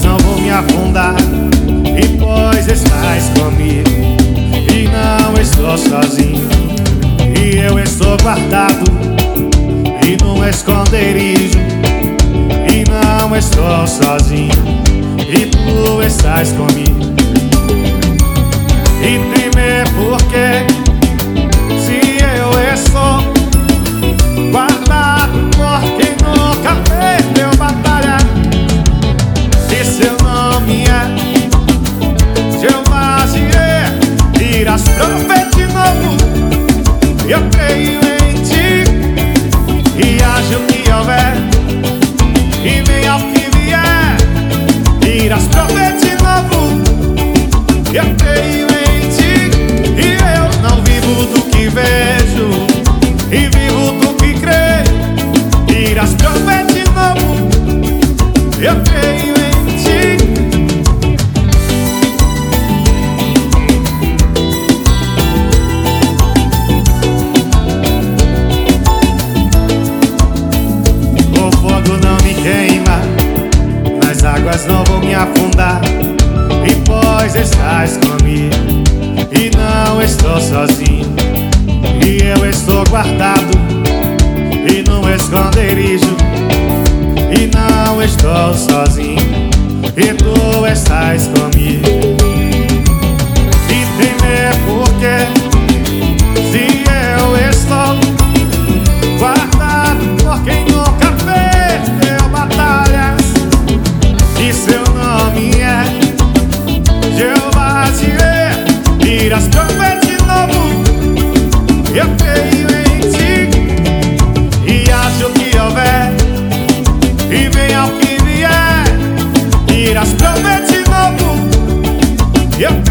não vou me afundar, e pois estás comigo, e não estou sozinho, e eu estou guardado, e num esconderijo, e não estou sozinho, e tu estás comigo. E temer porque se eu estou guardado por quem nunca perdeu batalha, e seu nome é Jeová Jireh, irás prover de novo. Eu creio em ti, e haja o que houver, e venha o que vier, irás prover de novo. Eu creio em ti, e eu não vivo do que vejo, e vivo do que creio, irás prover de novo. Eu creio em ti. O fogo não me queima, nas águas não vou me afundar, e pois estás comigo, e não estou sozinho, e eu estou guardado, e num esconderijo, e não estou sozinho, e tu estás comigo. E temer porque se eu estou guardado por quem nunca perdeu batalhas, e seu nome é Jeová Jireh, irás prover de novo. Eu creio em ti, e haja o que houver, e venha o que vier, irás prover de novo. Eu